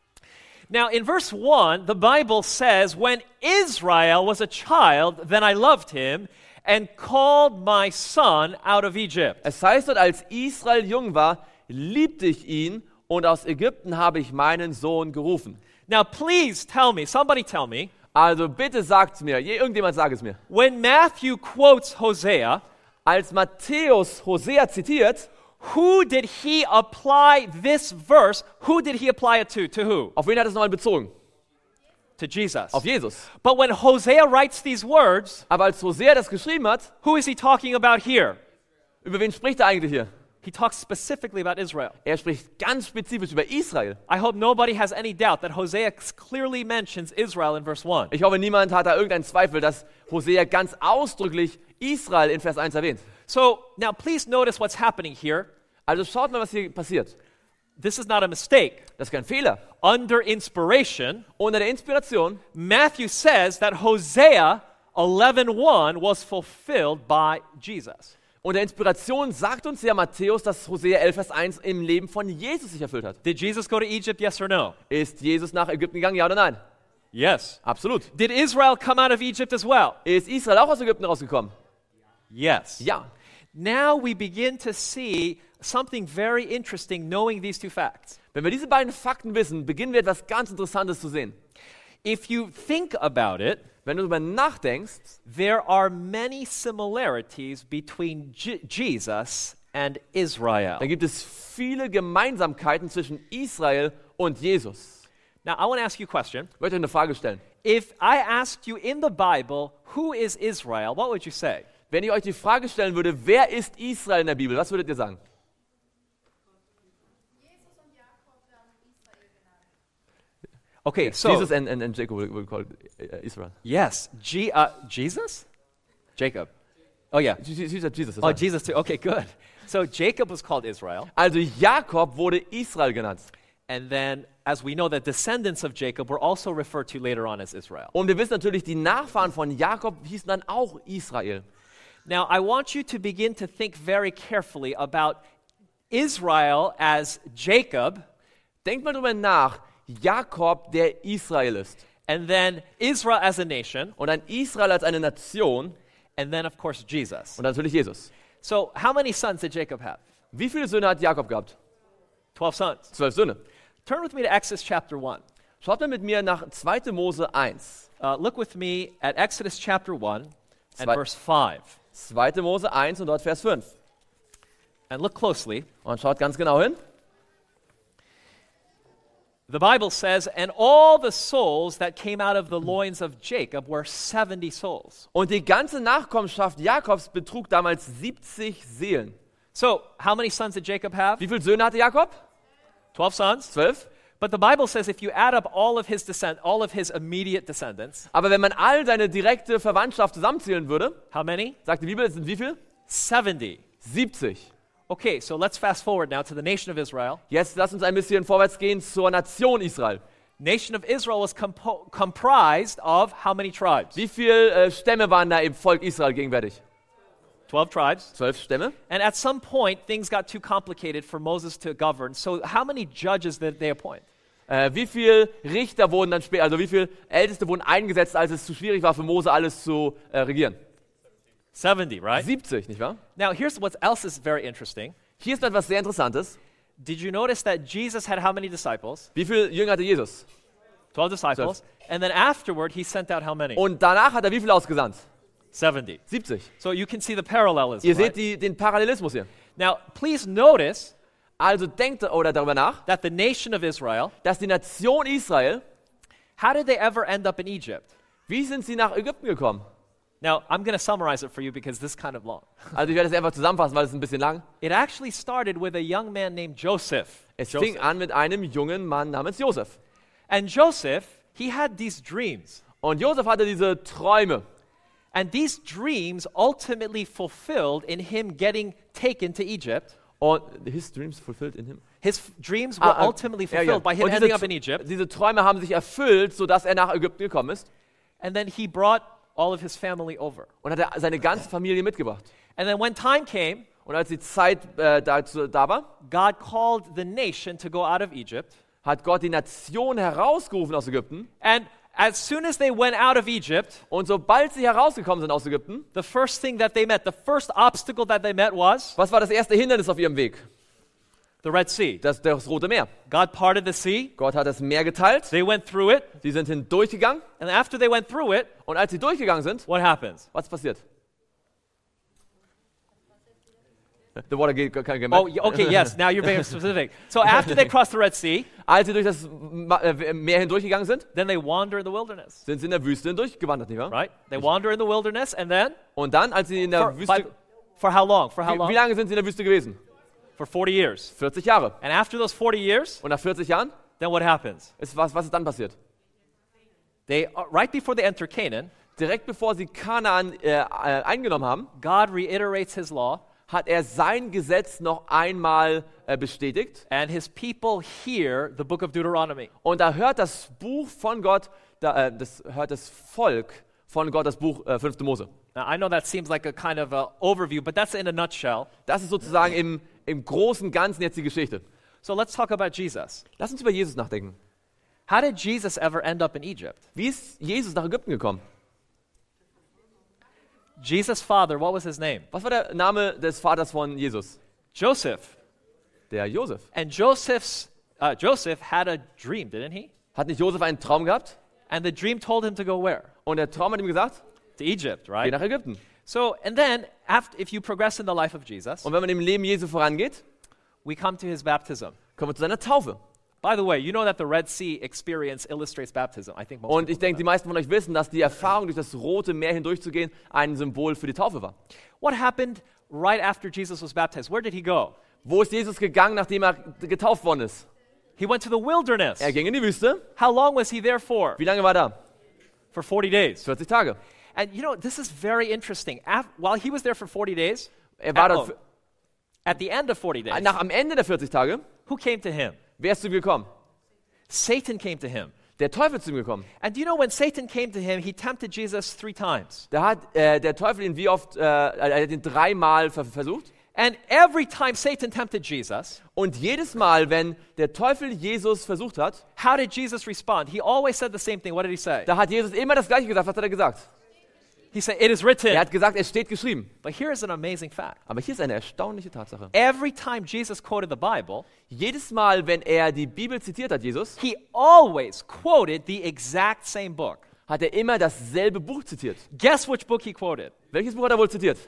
Now, in verse one, the Bible says, When Israel was a child, then I loved him and called my son out of Egypt. Es heißt dort, als Israel jung war, liebte ich ihn und aus Ägypten habe ich meinen Sohn gerufen. Now, please tell me, somebody tell me, Also bitte sagt's mir, je- irgendjemand sag es mir. when Matthew quotes Hosea, Als Matthäus Hosea zitiert, who did he apply this verse? Who did he apply it to? To who? auf wen hat es nochmal bezogen? To Jesus. Auf Jesus. But when Hosea writes these words, Aber als Hosea das geschrieben hat, who is he talking about here? über wen spricht er eigentlich hier? He talks specifically about Israel. Er spricht ganz spezifisch über Israel. I hope nobody has any doubt that Hosea clearly mentions Israel in verse one. Ich hoffe, niemand hat da irgendeinen Zweifel, dass Hosea ganz ausdrücklich Israel in Vers eins erwähnt. So now please notice what's happening here. Also schaut mal, was hier passiert. This is not a mistake. Das ist kein Fehler. Under inspiration, Unter der Inspiration Matthew says that Hosea eleven one was fulfilled by Jesus. Unter Inspiration sagt uns ja Matthäus, dass Hosea elf Vers eins im Leben von Jesus sich erfüllt hat. Did Jesus go to Egypt, yes or no? Ist Jesus nach Ägypten gegangen, ja oder nein? Yes. Absolut. Did Israel come out of Egypt as well? Ist Israel auch aus Ägypten rausgekommen? Yes. Ja. Now we begin to see something very interesting knowing these two facts. Wenn wir diese beiden Fakten wissen, beginnen wir etwas ganz Interessantes zu sehen. If you think about it, Wenn du darüber nachdenkst, there are many similarities between Je- Jesus and Israel. dann gibt es viele Gemeinsamkeiten zwischen Israel und Jesus. Now, I want to ask you a question. Ich möchte euch eine Frage stellen. If I asked you in the Bible, who is Israel, what would you say? Wenn ich euch die Frage stellen würde, wer ist Israel in der Bibel, was würdet ihr sagen? Okay, so Jesus and, and, and Jacob will, will call it, uh, Israel. yes, G- uh, Jesus? Jacob. Oh, yeah. Sie sie sagt Jesus. das Oh, war- Jesus too. Okay, good. So Jacob was called Israel. Also Jakob wurde Israel genannt. And then, as we know, the descendants of Jacob were also referred to later on as Israel. Und wir wissen natürlich, die Nachfahren von Jakob hießen dann auch Israel. Now, I want you to begin to think very carefully about Israel as Jacob, Denkt mal drüber nach, Jakob, der Israel ist. and then Israel as a nation, Und dann Israel als eine Nation and then, of course, Jesus. und natürlich Jesus. So, how many sons did Jacob have? Wie viele Söhne hat Jakob gehabt? Twelve sons. Zwölf Söhne. Turn with me to Exodus chapter one. Schaut mal mit mir nach zweiter Mose eins. Uh, look with me at Exodus chapter one and Zwei- verse five. zweiter Mose eins und dort Vers fünf. And look closely. Und schaut ganz genau hin. The Bible says, and all the souls that came out of the loins of Jacob were seventy souls. Und die ganze Nachkommenschaft Jakobs betrug damals siebzig Seelen. So, how many sons did Jacob have? Wie viele Söhne hatte Jakob? Twelve sons. Zwölf. But the Bible says if you add up all of his descend, all of his immediate descendants, Aber wenn man all seine direkte Verwandtschaft zusammenzählen würde, how many? sagt die Bibel, es sind wie viel? seventy. siebzig. Okay, so let's fast forward now to the nation of Israel. Jetzt lasst uns ein bisschen vorwärts gehen zur Nation Israel. Nation of Israel was compo- comprised of how many tribes? Wie viele äh, Stämme waren da im Volk Israel gegenwärtig? Twelve tribes. Zwölf Stämme. And at some point, things got too complicated for Moses to govern. So, how many judges did they appoint? Äh, wie viele Richter wurden dann später, also wie viele Älteste wurden eingesetzt, als es zu schwierig war für Mose alles zu äh, regieren? seventy, right? siebzig, nicht wahr? Now, here's what else is very interesting. Hier ist noch etwas sehr Interessantes. Did you notice that Jesus had how many disciples? Wie viele Jünger hatte Jesus? twelve disciples. And then afterward, he sent out how many? Und danach hat er wie viele ausgesandt? seventy. siebzig. So you can see the parallelism. Ihr Right? seht die, den Parallelismus hier. Now, please notice Also denkt oder darüber nach, that the nation of Israel, dass die Nation Israel, how did they ever end up in Egypt? wie sind sie nach Ägypten gekommen? Now, I'm going to summarize it for you because this is kind of long. Also ich werde es einfach zusammenfassen, weil es ist ein bisschen lang. It actually started with a young man named Joseph. Es Joseph. fing an mit einem jungen Mann namens Josef. And Joseph, he had these dreams. Und Josef hatte diese Träume. And these dreams ultimately fulfilled in him getting taken to Egypt. Und his dreams fulfilled in him. His f- dreams were Ah, ah, ultimately ja, fulfilled ja. by him Und ending diese, up in Egypt. diese Träume haben sich erfüllt, sodass er nach Ägypten gekommen ist. And then he brought all of his family over. Und hat er seine ganze Familie mitgebracht. And then when time came, Und als die Zeit äh, dazu, da war, God called the nation to go out of Egypt. hat Gott die Nation herausgerufen aus Ägypten. And as soon as they went out of Egypt, Und sobald sie herausgekommen sind aus Ägypten, the first thing that they met, the first obstacle that they met was was war das erste Hindernis auf ihrem Weg? the Red Sea. Das, das Rote Meer. God parted the sea. Gott hat das Meer geteilt. They went through it. Sie sind hindurchgegangen. And after they went through it, Und als sie durchgegangen sind, what happens? was passiert? The water gate kein Gemerk. Oh, y- okay, yes. Now you're being specific. So after they crossed the Red Sea, Als sie durch das Ma- äh, Meer hindurchgegangen sind, then they wander in the wilderness, sind sie in der Wüste hindurchgewandert, nicht wahr? right? They wander in the wilderness, and then Und dann, als sie in der for, by- Wüste... for how long? For how Wie, wie long? lange sind sie in der Wüste gewesen? For forty years. vierzig Jahre. And after those forty years, Und nach vierzig Jahren, then what happens? ist was, was ist dann passiert? They uh, right before they enter Canaan, Direkt bevor sie Kanaan äh, äh, eingenommen haben, God reiterates His law, hat er sein Gesetz noch einmal äh, bestätigt. and His people hear the book of Deuteronomy. Und da hört das Buch von Gott, da, äh, das hört das Volk von Gott das Buch äh, fünfte Mose. Now I know that seems like a kind of a overview, but that's in a nutshell. Das ist sozusagen im, im großen Ganzen jetzt die Geschichte. So let's talk about Jesus. Lass uns über Jesus nachdenken. How did Jesus ever end up in Egypt? Wie ist Jesus nach Ägypten gekommen? Jesus' father, what was his name? Was war der Name des Vaters von Jesus? Joseph. Der Josef. And Joseph's uh, Joseph had a dream, didn't he? Hat nicht Josef einen Traum gehabt? And the dream told him to go where? Und der Traum hat ihm gesagt, To Egypt, geh right? nach Ägypten. So, and then after, if you progress in the life of Jesus, Und wenn man im Leben Jesu vorangeht, we come to his baptism. kommen wir zu seiner Taufe. By the way, you know that the Red Sea experience illustrates baptism. I think most Und people ich denke, die know meisten von euch wissen, dass die Erfahrung, durch das Rote Meer hindurchzugehen, ein Symbol für die Taufe war. that. What happened right after Jesus was baptized? Where did he go? Wo ist Jesus gegangen, nachdem er getauft worden ist? He went to the wilderness. Er ging in die Wüste. How long was he there for? Wie lange war er da? For forty days. vierzig Tage. And you know, this is very interesting. Af- while he was there for forty days, Er war at, dort. oh, at the end of forty days, Nach am Ende der vierzig Tage, who came to him? wer ist zu ihm gekommen? Satan came to him. Der Teufel ist zu ihm gekommen. And do you know when Satan came to him, he tempted Jesus three times. Da hat äh, der Teufel ihn wie oft, äh, er hat ihn dreimal ver versucht. And every time Satan tempted Jesus, Und jedes Mal, wenn der Teufel Jesus versucht hat, how did Jesus respond? He always said the same thing. What did he say? da hat Jesus immer das Gleiche gesagt. Was hat er gesagt? He said, "It is written." Er hat gesagt, es steht geschrieben. But here is an amazing fact. Aber hier ist eine erstaunliche Tatsache. Every time Jesus quoted the Bible, Jedes Mal, wenn er die Bibel zitiert hat, Jesus, he always quoted the exact same book. hat er immer dasselbe Buch zitiert. Guess which book he quoted? Welches Buch hat er wohl zitiert?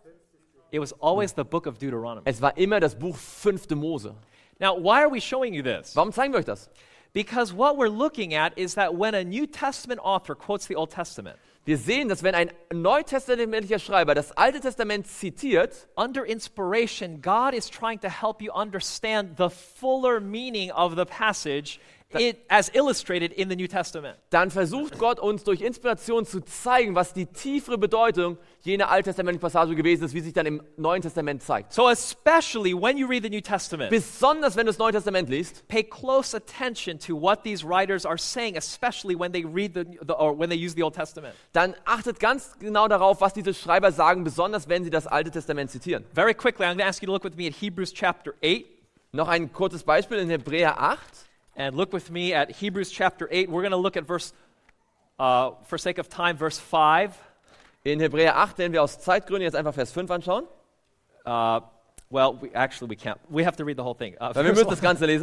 It was always the book of Deuteronomy. Es war immer das Buch fünfte Mose. Now, why are we showing you this? Warum zeigen wir euch das? Because what we're looking at is that when a New Testament author quotes the Old Testament, Wir sehen, dass wenn ein neutestamentlicher Schreiber das Alte Testament zitiert, under inspiration, God is trying to help you understand the fuller meaning of the passage it, as illustrated in the New Testament. dann versucht Gott uns durch Inspiration zu zeigen, was die tiefere Bedeutung jener alttestamentlichen Passage gewesen ist, wie sich dann im Neuen Testament zeigt. So especially when you read the New Testament, Besonders wenn du das Neue Testament liest, pay close attention to what these writers are saying, especially when they read the, the or when they use the Old Testament. dann achtet ganz genau darauf, was diese Schreiber sagen, besonders wenn sie das Alte Testament zitieren. Very quickly, I'm going to ask you to look with me at Hebrews chapter eight. Noch ein kurzes Beispiel in Hebräer acht. And look with me at Hebrews chapter eight. We're going to look at verse, uh, for sake of time, verse five. In Hebräer acht werden wir aus Zeitgründen jetzt einfach Vers fünf anschauen. Uh, well, we, actually, we can't. We have to read the whole thing. Uh, Weil wir verse müssen das Ganze lesen.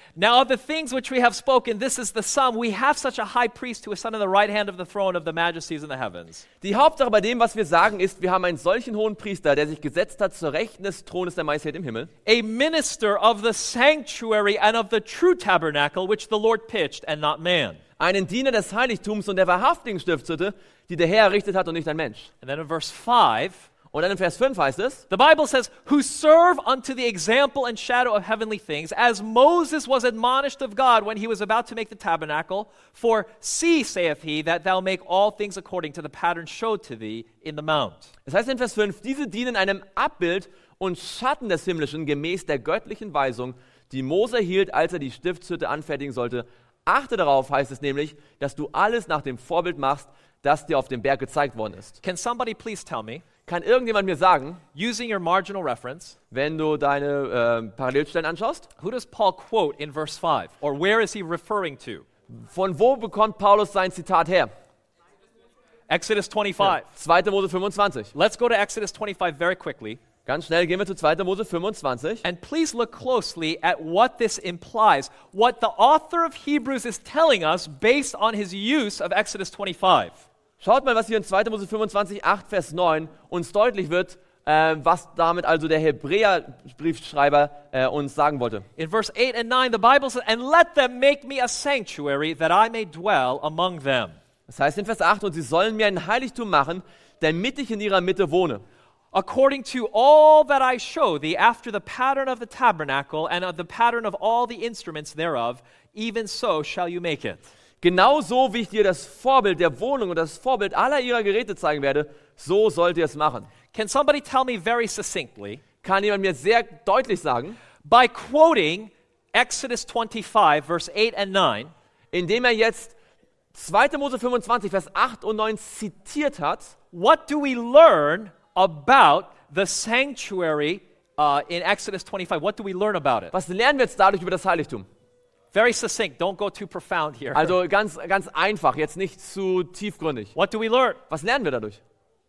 Now of the things which we have spoken, this is the sum. We have such a high priest who is sat on the right hand of the throne of the majesties in the heavens. Die Hauptsache bei dem, was wir sagen, ist, wir haben einen solchen hohen Priester, der sich gesetzt hat zur Rechten des Thrones der Majestät im Himmel. A minister of the sanctuary and of the true tabernacle which the Lord pitched and not man. Einen Diener des Heiligtums und der wahrhaftigen Stiftshütte, die der Herr errichtet hat und nicht ein Mensch. And then in verse five, Und dann in Vers fünf heißt es, the Bible says, who serve unto the example and shadow of heavenly things, as Moses was admonished of God when he was about to make the tabernacle. For see, saith he, that thou make all things according to the pattern showed to thee in the mount. das heißt in Vers fünf, diese dienen einem Abbild und Schatten des Himmlischen gemäß der göttlichen Weisung, die Mose erhielt, als er die Stiftshütte anfertigen sollte. Achte darauf, heißt es nämlich, dass du alles nach dem Vorbild machst, das dir auf dem Berg gezeigt worden ist. Can somebody please tell me, Kann irgendjemand mir sagen, using your marginal reference, wenn du deine äh, Parallelstellen anschaust, who does Paul quote in verse five? Or where is he referring to? von wo bekommt Paulus sein Zitat her? Exodus twenty-five. zweiter Mose fünfundzwanzig. Let's go to Exodus twenty-five very quickly. Ganz schnell gehen wir zu zweiter Mose fünfundzwanzig. And please look closely at what this implies, what the author of Hebrews is telling us based on his use of Exodus twenty-five. Schaut mal, was hier in zweiter Mose fünfundzwanzig, acht, Vers neun uns deutlich wird, äh, was damit also der Hebräerbriefschreiber äh, uns sagen wollte. In verse eight and nine, the Bible says, and let them make me a sanctuary that I may dwell among them. Das heißt in Vers acht, und sie sollen mir ein Heiligtum machen, damit ich in ihrer Mitte wohne. According to all that I show thee, after the pattern of the tabernacle and of the pattern of all the instruments thereof, even so shall you make it. Genauso wie ich dir das Vorbild der Wohnung und das Vorbild aller ihrer Geräte zeigen werde, so sollt ihr es machen. Can somebody tell me very succinctly, Kann jemand mir sehr deutlich sagen, by quoting Exodus twenty-five, verse eight and nine, indem er jetzt zweiter Mose fünfundzwanzig, Vers acht und neun zitiert hat, what do we learn about the sanctuary uh, in Exodus twenty-five? What do we learn about it? was lernen wir jetzt dadurch über das Heiligtum? Very succinct. Don't go too profound here. Also ganz, ganz einfach, jetzt nicht zu tiefgründig. What do we learn? Was lernen wir dadurch?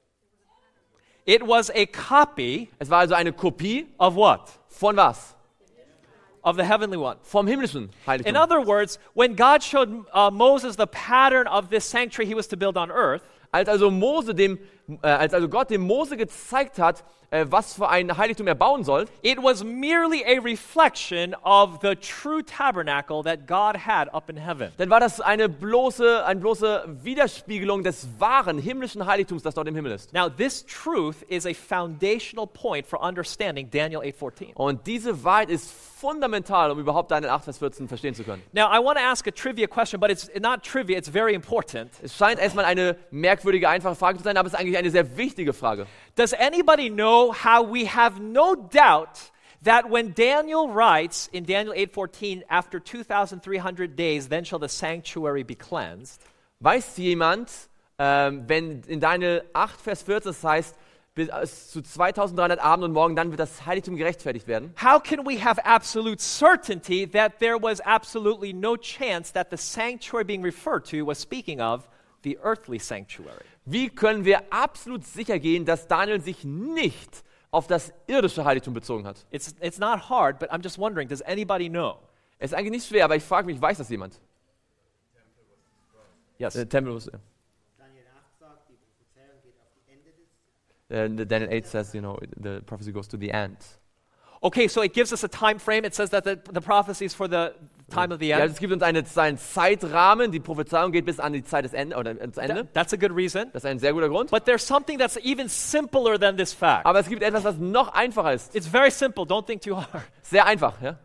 It was a copy Es war also eine Kopie of what? von was? Of the heavenly one. Vom himmlischen Heiligtum. In other words, when God showed uh, Moses the pattern of this sanctuary he was to build on earth, Als also Mose dem, äh, als also Gott dem Mose gezeigt hat, äh, was für ein Heiligtum er bauen soll, it was merely a reflection of the true tabernacle that God had up in heaven. dann war das eine bloße, eine bloße Widerspiegelung des wahren himmlischen Heiligtums, das dort im Himmel ist. Now, this truth is a foundational point for understanding Daniel eight fourteen. Und diese Wahrheit ist fundamental, um überhaupt Daniel acht, Vers vierzehn verstehen zu können. Now, I want to ask a trivia question, but it's not trivia, it's very important. Es scheint erstmal eine merkwürdige, einfache Frage zu sein, aber es ist eigentlich eine sehr wichtige Frage. Does anybody know how we have no doubt that when Daniel writes in Daniel eight fourteen, after two thousand three hundred days, then shall the sanctuary be cleansed? Weiß jemand, ähm, wenn in Daniel acht, Vers vierzehn es heißt, bis äh, zu zweitausenddreihundert Abend und Morgen, dann wird das Heiligtum gerechtfertigt werden? How can we have absolute certainty that there was absolutely no chance that the sanctuary being referred to was speaking of the earthly sanctuary? Wie können wir absolut sicher gehen, dass Daniel sich nicht auf das irdische Heiligtum bezogen hat? It's, it's not hard, but I'm just wondering, does anybody know? Es ist eigentlich nicht schwer, aber ich frage mich, weiß das jemand? Yes. Der Tempel wusste. Daniel acht sagt, die Prophezeiung geht auf die Ende des Uh, Daniel eight says, you know, the prophecy goes to the end. Okay, so it gives us a time frame. It says that the, the prophecy is for the time of the Ja, end. es gibt uns eine, einen Zeitrahmen, die Prophezeiung geht bis an die Zeit des Ende, oder ans Ende. That- that's a good reason. Das ist ein sehr guter Grund. But there's something that's even simpler than this fact. Aber es gibt etwas, was noch einfacher ist. It's very simple. Don't think too hard. Sehr einfach, ja?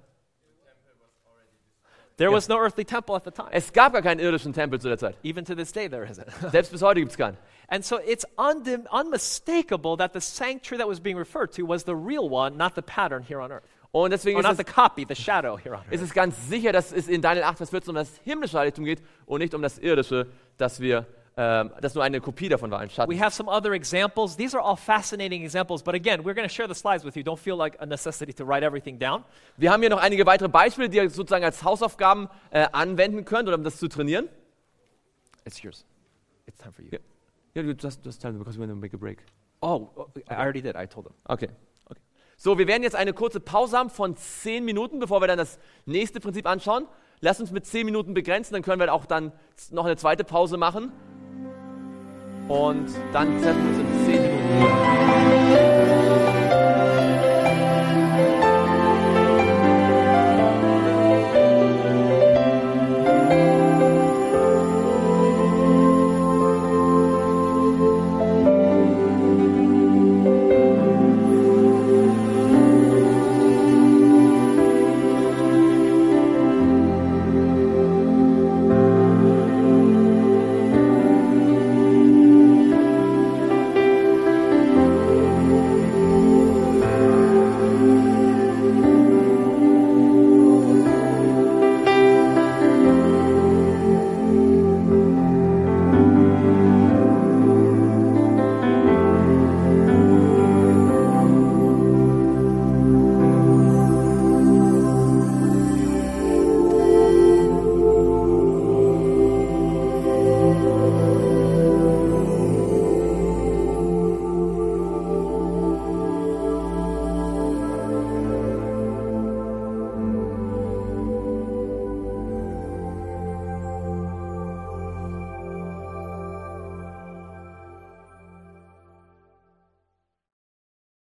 There was no earthly temple at the time. Es gab gar keinen irdischen Tempel zu der Zeit. Even to this day, there isn't. Selbst bis heute gibt es keinen. And so it's undem- unmistakable that the sanctuary that was being referred to was the real one, not the pattern here on earth. Und deswegen Or ist not the es, copy, the shadow here on ist earth. es ganz sicher, dass es in Daniel acht, Vers vierzehn um das himmlische Heiligtum geht und nicht um das irdische, dass wir, ähm, das nur eine Kopie davon war, ein We Schatten. have some other examples. These are all fascinating examples, but again, we're going to share the slides with you. Don't feel like a necessity to write everything down. Wir haben hier noch einige weitere Beispiele, die ihr sozusagen als Hausaufgaben äh, anwenden könnt, oder um das zu trainieren. It's yours. It's time for you. Yeah. Yeah, you just, just tell them because we're going to make a break. Oh, I already did. I told them. Okay. okay. So, wir werden jetzt eine kurze Pause haben von zehn Minuten, bevor wir dann das nächste Prinzip anschauen. Lass uns mit zehn Minuten begrenzen, dann können wir auch dann noch eine zweite Pause machen. Und dann treffen wir uns in zehn Minuten wieder.